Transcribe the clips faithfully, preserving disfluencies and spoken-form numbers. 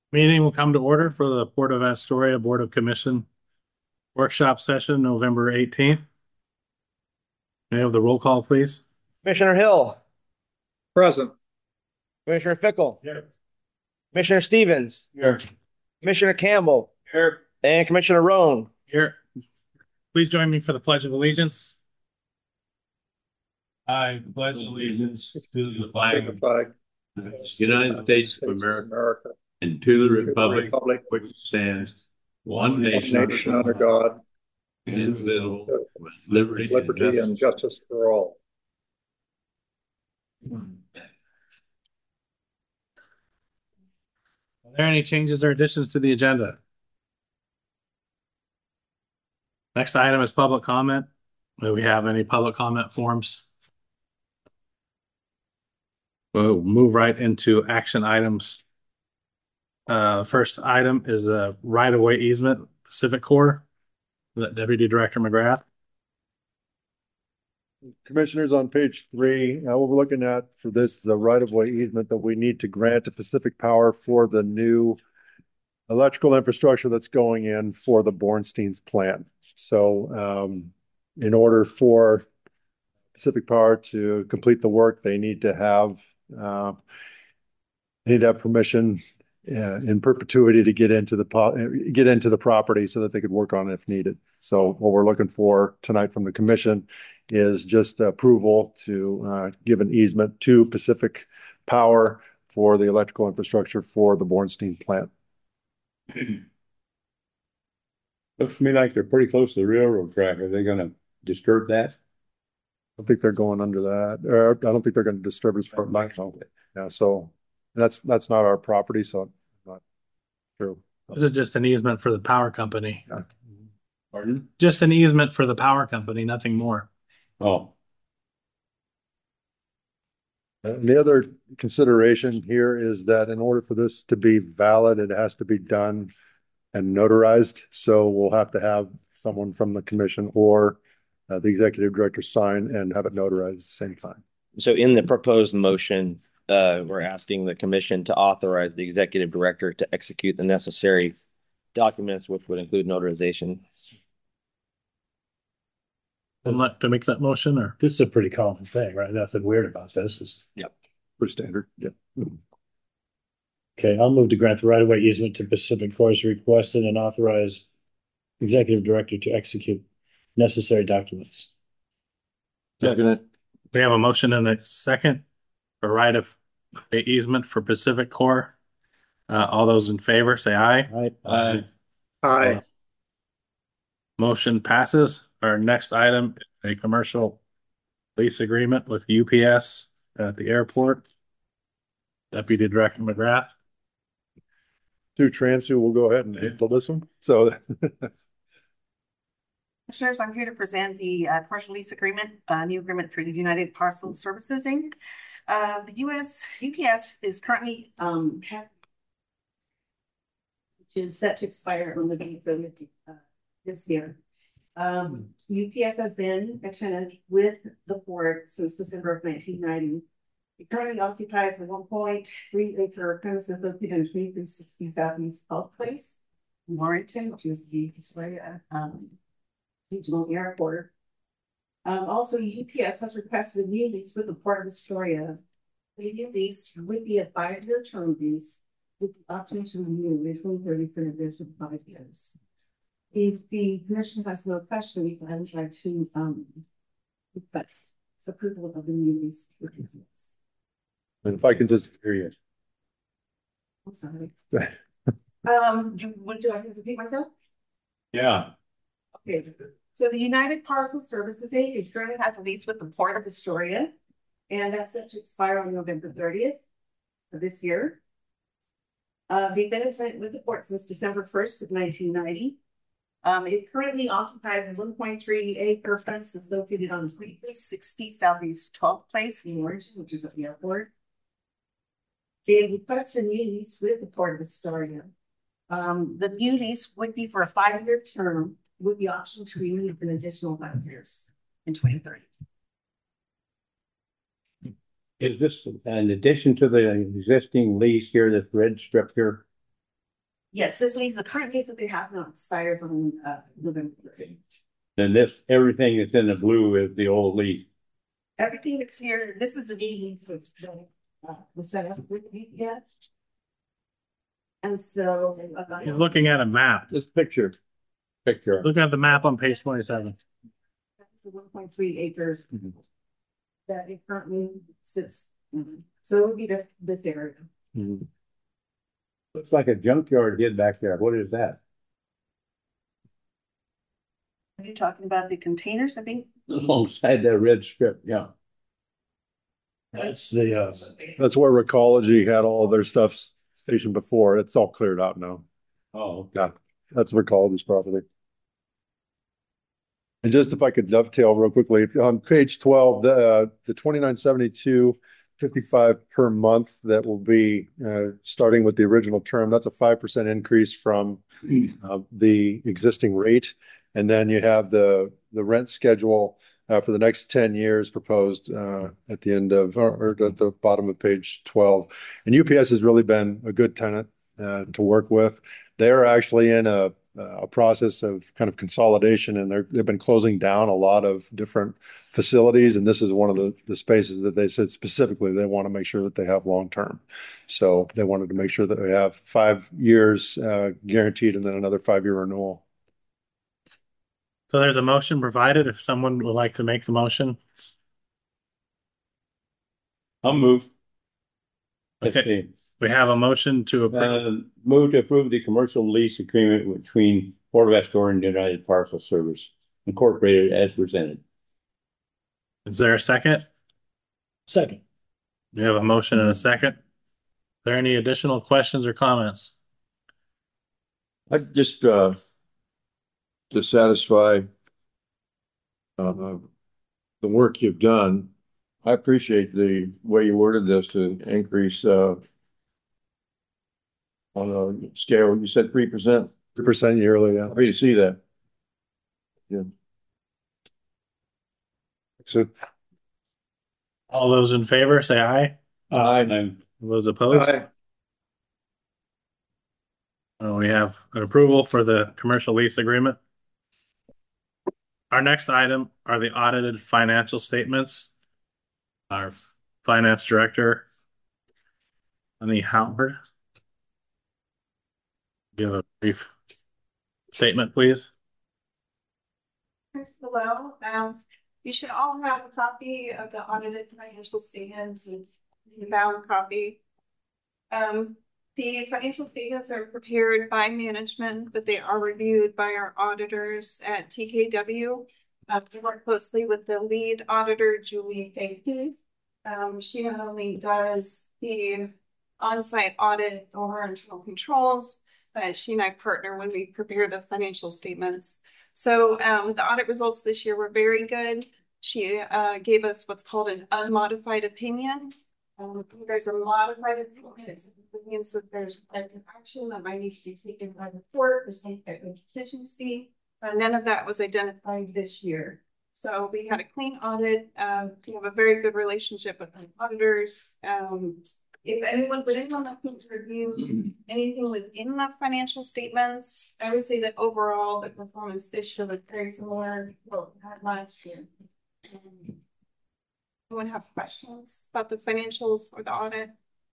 Meeting will come to order for the Port of Astoria Board of Commission workshop session, November eighteenth. May I have the roll call, please? Commissioner Hill, Present. Commissioner Fickle, Here. Commissioner Stevens, Here. Commissioner Campbell, Here. and Commissioner Roan. Here. Please join me for the Pledge of Allegiance. I pledge allegiance to the The flag flag of the United States of America America, and to the to the republic republic, which stands one one nation nation under God, indivisible, with liberty and liberty and justice. justice for all. Are there any changes or additions to the agenda? Next item is public comment. Do we have any public comment forms? We'll move right into action items. Uh, first item is a right-of-way easement, Pacific Core. Deputy Director McGrath. Commissioners, on page three, uh, what we're looking at for this is a right-of-way easement that we need to grant to Pacific Power for the new electrical infrastructure that's going in for the Bornstein's plant. So um, in order for Pacific Power to complete the work, they need to have uh, they need to have permission uh, in perpetuity to get into the get into the property so that they could work on it if needed. So what we're looking for tonight from the commission is just approval to uh, give an easement to Pacific Power for the electrical infrastructure for the Bornstein plant. Looks to me like they're pretty close to the railroad track. Are they gonna disturb that? I don't think they're going under that, or I don't think they're going to disturb us for my yeah. So that's that's not our property, so I'm not true. This is just an easement for the power company. Yeah. Pardon? Just an easement for the power company, nothing more. Oh, And the other consideration here is that in order for this to be valid, it has to be done and notarized. So we'll have to have someone from the commission or uh, the executive director sign and have it notarized at the same time. So in the proposed motion, uh, we're asking the commission to authorize the executive director to execute the necessary documents, which would include notarization. And let to make that motion, or This is a pretty common thing, right? Nothing weird about this. Is Pretty standard. Yeah. okay, I'll move to grant the right-of-way easement to Pacific Core as requested and authorize executive director to execute necessary documents. second. we have a motion and a second for right of easement for Pacific Core. Uh, all those in favor say aye. All right. Aye. Aye. Motion passes. Our next item is a commercial lease agreement with U P S at the airport. Deputy Director McGrath. Sue Transu will go ahead and handle this one. So Commissioners, I'm here to present the uh, commercial lease agreement, uh, new agreement for the United Parcel Services, Incorporated. Uh, the U S U P S is currently um, have, which is set to expire on the date of uh, this year. Um, U P S has been a tenant with the port since December of nineteen ninety. It currently occupies the one point three acre premises located in twenty-three sixty Southeast Gulf Place, Warrenton, which is the Astoria um, Regional Airport. Um, also, U P S has requested a new lease with the Port of Astoria. The new lease would be a five-year term lease with the option to renew in twenty thirty for an additional five years. If the commission has no questions, I would like to um, request approval of the new lease with U P S. and if I can just hear you. I'm sorry. um, do, would you like me to repeat myself? Yeah. Okay. So the United Parcel Services Incorporated currently has a lease with the Port of Astoria, and that's set to expire on November thirtieth of this year. Uh, they've been in tenant with the port since December first of nineteen ninety. Um, it currently occupies a one point three acre premises located on twenty-three sixty Southeast twelfth Place in Origin, which is at the airport. They requested a new lease with the Port of Astoria. Um, the new lease would be for a five-year term with the option to renew for an additional five years in twenty thirty. Is this in addition to the existing lease here, this red strip here? Yes, this lease, the current lease that they have now expires on, uh, November. Then this, everything that's in the blue is the old lease. Everything that's here, this is the new lease that's, uh, was set up with me yet. And so. uh, He's looking at a map. This picture, picture. Look at the map on page twenty-seven. The one point three acres. Mhm. That it currently sits, in. So it would be the, this area. Looks like a junkyard hid back there. What is that? Are you talking about the containers, I think? Alongside that red strip, yeah. That's the, uh, That's where Recology had all of their stuff stationed before. It's all cleared out now. Oh, Yeah, that's Recology's property. And just if I could dovetail real quickly, on page twelve, the, uh, the twenty-nine seventy-two fifty-five per month that will be, uh, starting with the original term, that's a five percent increase from, uh, the existing rate. And then you have the, the rent schedule, uh, for the next ten years proposed, uh, at the end of, or, or at the bottom of page twelve. And U P S has really been a good tenant, uh, to work with. They're actually in a, a process of kind of consolidation, and they're, they've been closing down a lot of different facilities. And this is one of the, the spaces that they said specifically they want to make sure that they have long-term. So they wanted to make sure that they have five years, uh, guaranteed, and then another five-year renewal. So there's a motion provided. If someone would like to make the motion. I'll move. Okay, we have a motion to approve. Uh, move to approve the commercial lease agreement between Port West Orange United Parcel Service Incorporated as presented. Is there a second? second. We have a motion and a second. Are there any additional questions or comments? I just, uh, to satisfy, uh, the work you've done, I appreciate the way you worded this to increase, uh, on a scale, you said three percent. Three percent yearly, yeah. Happy to see that. Yeah. So All those in favor, say aye. Aye. All those opposed? Aye. Uh, we have an approval for the commercial lease agreement. Our next item are the audited financial statements. Our finance director, Annie Howard. Give a brief statement, please. Hello, um, you should all have a copy of the audited financial statements. It's a bound copy. Um, the financial statements are prepared by management, but they are reviewed by our auditors at T K W. Uh, we work closely with the lead auditor, Julie Fagan. Um, she not only does the on-site audit over internal controls, but she and I partner when we prepare the financial statements. So um, the audit results this year were very good. She uh, gave us what's called an unmodified opinion. Um, there's a modified opinion. It means that there's an action that might need to be taken by the court, the state deficiency. Uh, none of that was identified this year. So we had a clean audit. Um, we have a very good relationship with the auditors. Um, If anyone would anyone like to review anything within the financial statements, I would say that overall the performance this year was very similar. Well, not last year. Um, anyone have questions about the financials or the audit?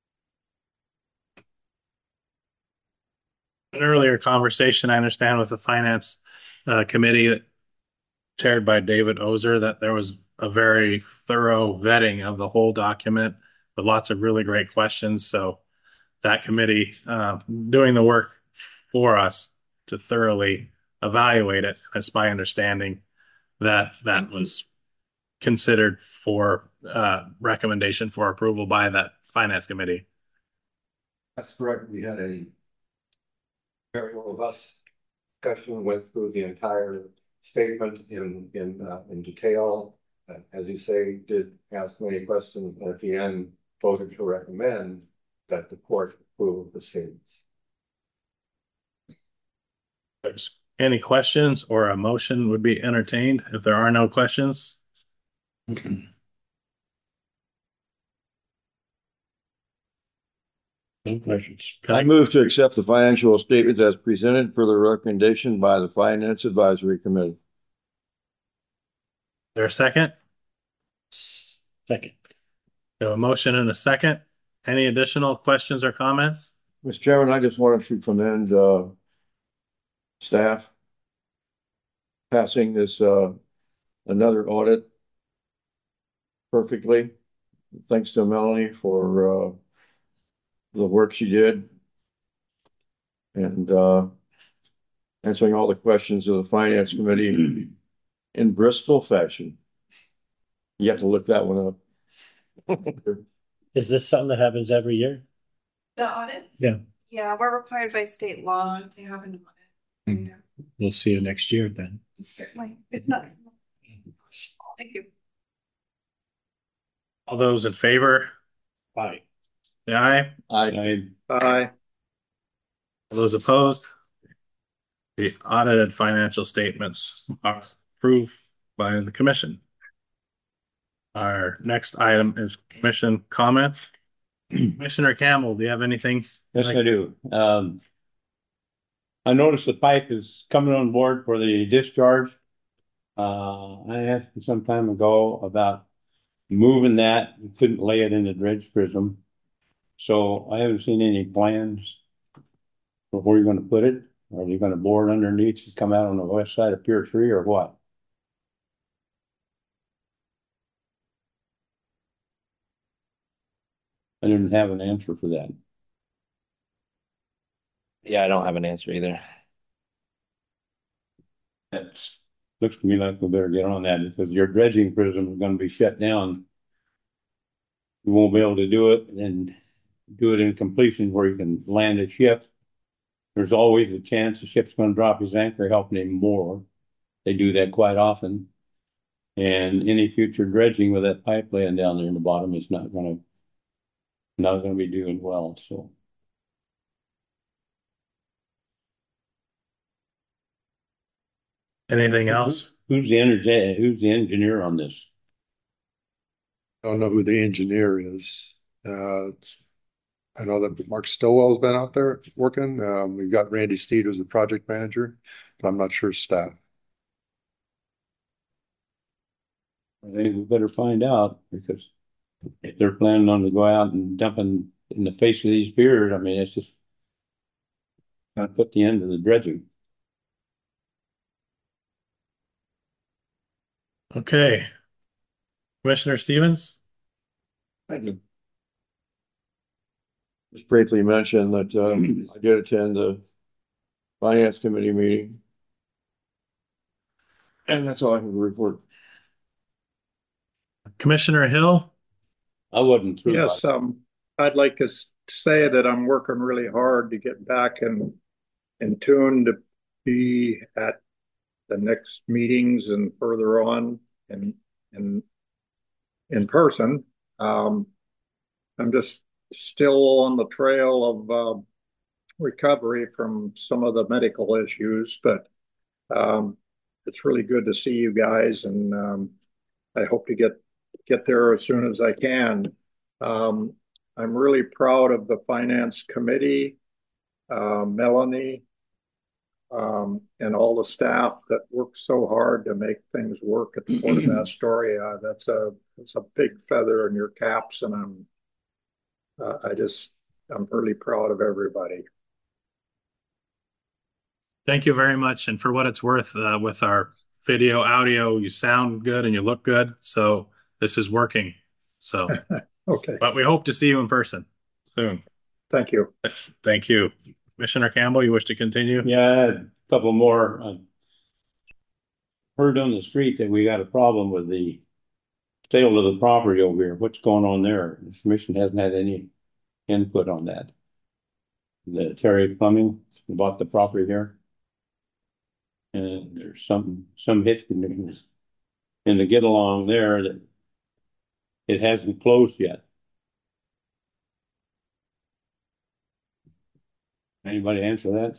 An earlier conversation, I understand, with the finance uh, committee chaired by David Ozer, that there was a very thorough vetting of the whole document with lots of really great questions. So that committee uh, doing the work for us to thoroughly evaluate it. It's my understanding that that was considered for uh, recommendation for approval by that finance committee. That's correct. We had a very robust discussion, went through the entire statement in, in, uh, in detail. Uh, as you say, did ask many questions, and at the end voted to recommend that the court approve the statements. If there's any questions or a motion would be entertained. If there are no questions. No questions. I move to accept the financial statements as presented for the recommendation by the Finance Advisory Committee. There a second? Second. We have a motion and a second. Any additional questions or comments? Mister Chairman, I just wanted to commend uh staff passing this uh another audit perfectly. Thanks to Melanie for uh the work she did and uh answering all the questions of the Finance Committee in Bristol fashion. You have to look that one up. Is this something that happens every year? The audit? Yeah. Yeah, we're required by state law to have an audit. Mm. We'll see you next year then. Certainly, if not. Thank you. All those in favor? Aye. Say aye. I Aye. All those opposed? The audited financial statements are approved by the commission. Our next item is commission comments. Commissioner Campbell, do you have anything? Yes, I do. Um, I noticed the pipe is coming on board for the discharge. Uh, I asked you some time ago about moving that. You couldn't lay it in the dredge prism. So I haven't seen any plans for where you're gonna put it. Are you gonna bore it underneath and come out on the west side of Pier Three or what? I didn't have an answer for that. Yeah, I don't have an answer either. That looks to me like we better get on that because your dredging prism is gonna be shut down. You won't be able to do it and do it in completion where you can land a ship. There's always a chance the ship's gonna drop his anchor helping him more. They do that quite often. And any future dredging with that pipe laying down there in the bottom is not gonna not gonna be doing well, so. Anything else? Who's the energy, who's the engineer on this? I don't know who the engineer is. Uh, I know that Mark Stillwell's been out there working. Um, we've got Randy Steed who's the project manager, but I'm not sure staff. I think we better find out because if they're planning on to go out and dumping in the face of these piers, I mean, it's just gonna put the end of the dredging. Okay. Commissioner Stevens? Thank you. Just briefly mention that um, I did attend the Finance Committee meeting. And that's all I can report. Commissioner Hill? I wasn't through. Yes, um, I'd like to s- say that I'm working really hard to get back in, in tune to be at the next meetings and further on in, in, in person. Um, I'm just still on the trail of, uh, recovery from some of the medical issues, but, um, it's really good to see you guys and, um, I hope to get, get there as soon as I can. Um, I'm really proud of the finance committee, uh, Melanie, um, and all the staff that work so hard to make things work at the Port of Astoria. That's a, that's a big feather in your caps, and I'm, uh, I just, I'm really proud of everybody. Thank you very much. And for what it's worth, uh, with our video, audio, you sound good and you look good. So this is working. So, Okay, but we hope to see you in person soon. thank you. Thank you. Commissioner Campbell, you wish to continue? Yeah, I had a couple more. I heard on the street that we got a problem with the sale of the property over here. What's going on there? The commission hasn't had any input on that. The Terry Plumbing bought the property here. And there's some, some hitch conditions in the get along there that it hasn't closed yet. Anybody answer that?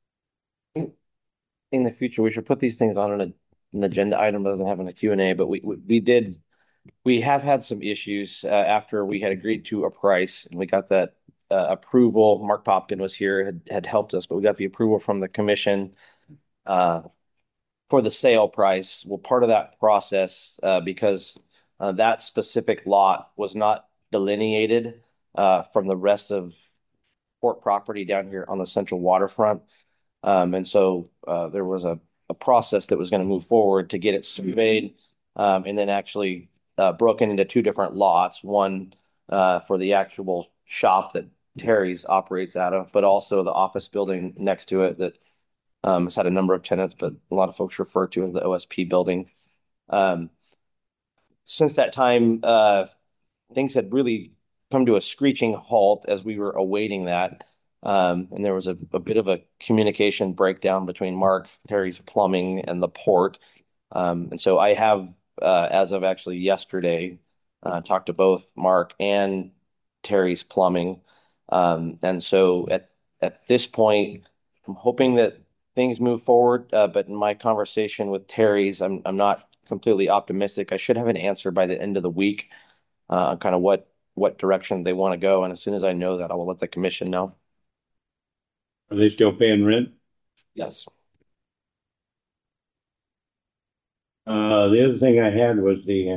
In the future, we should put these things on an, an agenda item rather than having a Q and A, but we, we, we did, we have had some issues, uh, after we had agreed to a price and we got that, uh, approval. Mark Popkin was here, had, had helped us, but we got the approval from the commission uh, for the sale price. Well, part of that process, uh, because uh, that specific lot was not delineated uh, from the rest of port property down here on the central waterfront. Um, and so uh, there was a, a process that was going to move forward to get it surveyed um, and then actually uh, broken into two different lots, one uh, for the actual shop that Terry's operates out of, but also the office building next to it that um, has had a number of tenants, but a lot of folks refer to as the O S P building. Um, since that time, uh, things had really come to a screeching halt as we were awaiting that. Um, and there was a, a bit of a communication breakdown between Mark, Terry's Plumbing, and the port. Um, and so I have, uh, as of actually yesterday, uh, talked to both Mark and Terry's Plumbing. Um, and so at at this point, I'm hoping that things move forward. Uh, but in my conversation with Terry's, I'm I'm not completely optimistic. I should have an answer by the end of the week, uh, kind of what what direction they want to go. And as soon as I know that, I will let the commission know. Are they still paying rent? Yes. Uh, the other thing I had was the uh,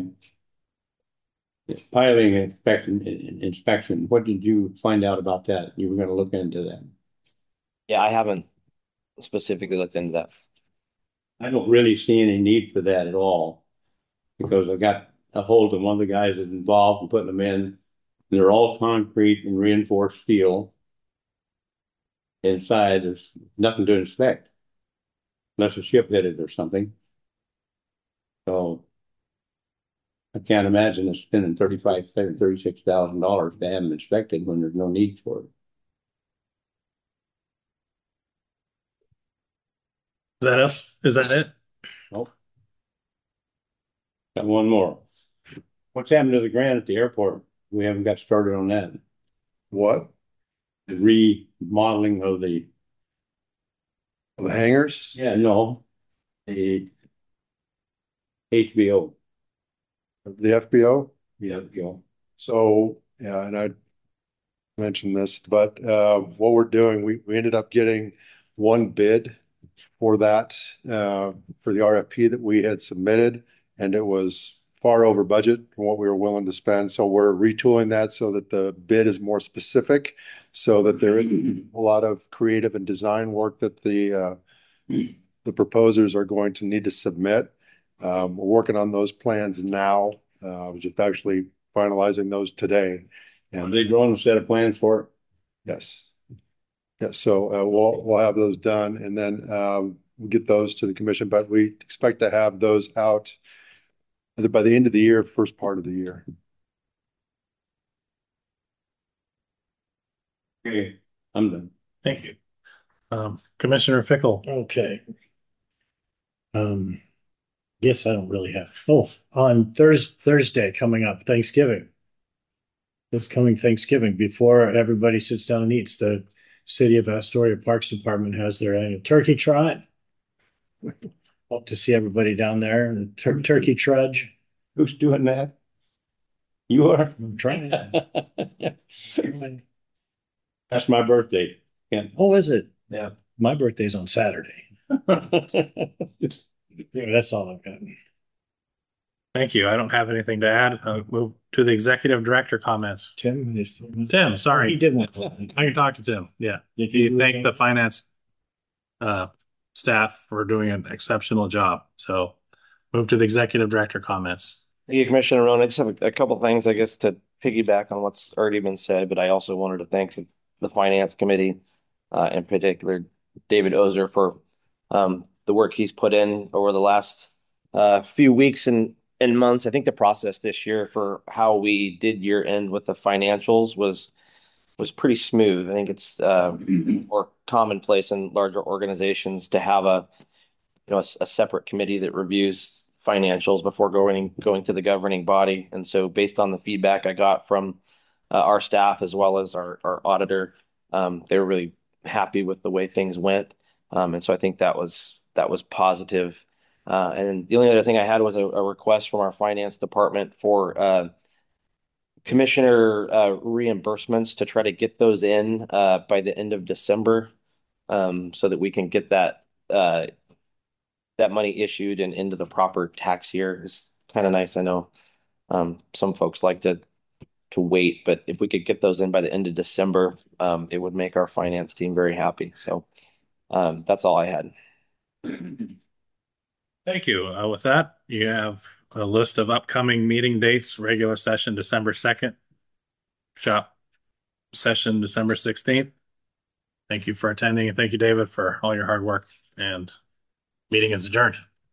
piling inspection, inspection. What did you find out about that? You were going to look into that. Yeah, I haven't specifically looked into that. I don't really see any need for that at all because I got a hold of one of the guys that's involved in putting them in. They're all concrete and reinforced steel. Inside, there's nothing to inspect unless a ship hit it or something. So I can't imagine us spending thirty-five, thirty-six thousand dollars to have them inspected when there's no need for it. Is that us? Is that it? Nope. Got one more. What's happened to the grant at the airport? We haven't got started on that. What? The remodeling of the, The hangars? yeah, no, the H B O. The F B O? Yeah, you know, So, yeah, and I mentioned this, but uh, what we're doing, we, we ended up getting one bid for that, uh, for the R F P that we had submitted, and it was far over budget from what we were willing to spend. So we're retooling that so that the bid is more specific, so that there is a lot of creative and design work that the uh, the proposers are going to need to submit. Um, we're working on those plans now. Uh, I was just actually finalizing those today. are they drawing a set of plans for it? Yes. Yeah, so uh, we'll we'll have those done and then um, we'll get those to the commission, but we expect to have those out either by the end of the year, first part of the year. Okay, I'm done. Thank you. Um, Commissioner Fickle. Okay. Um, yes, I don't really have, oh, on Thursday, Thursday coming up, Thanksgiving. It's coming Thanksgiving, before everybody sits down and eats, the City of Astoria Parks Department has their annual turkey trot. Hope to see everybody down there, and tur- turkey trudge. Who's doing that? You are? I'm trying. That's my birthday. Yeah. Oh, is it? Yeah. My birthday's on Saturday. Yeah, that's all I've got. Thank you. I don't have anything to add. Uh, move to the executive director comments. Tim? is- Tim, He sorry. didn't. I can talk to Tim. Yeah. Did He do thanked anything? the finance uh, staff for doing an exceptional job. So move to the executive director comments. Thank you, Commissioner Rowan. I just have a, a couple things, I guess, to piggyback on what's already been said, but I also wanted to thank the Finance Committee, uh, in particular, David Ozer, for um, the work he's put in over the last uh, few weeks and, and months. I think the process this year for how we did year end with the financials was was pretty smooth. I think it's uh, more commonplace in larger organizations to have a you know a, a separate committee that reviews financials before going going to the governing body. And so, based on the feedback I got from uh, our staff as well as our our auditor, um, they were really happy with the way things went. Um, and so, I think that was that was positive. Uh, and the only other thing I had was a, a request from our finance department for uh, commissioner uh, reimbursements to try to get those in uh, by the end of December, um, so that we can get that uh, that money issued and into the proper tax year. Is kind of nice. I know um, some folks like to to wait, but if we could get those in by the end of December, um, it would make our finance team very happy. So um, that's all I had. Thank you. Uh, with that, you have a list of upcoming meeting dates: regular session December second, shop session December sixteenth. Thank you for attending, and thank you, David, for all your hard work, and meeting is adjourned.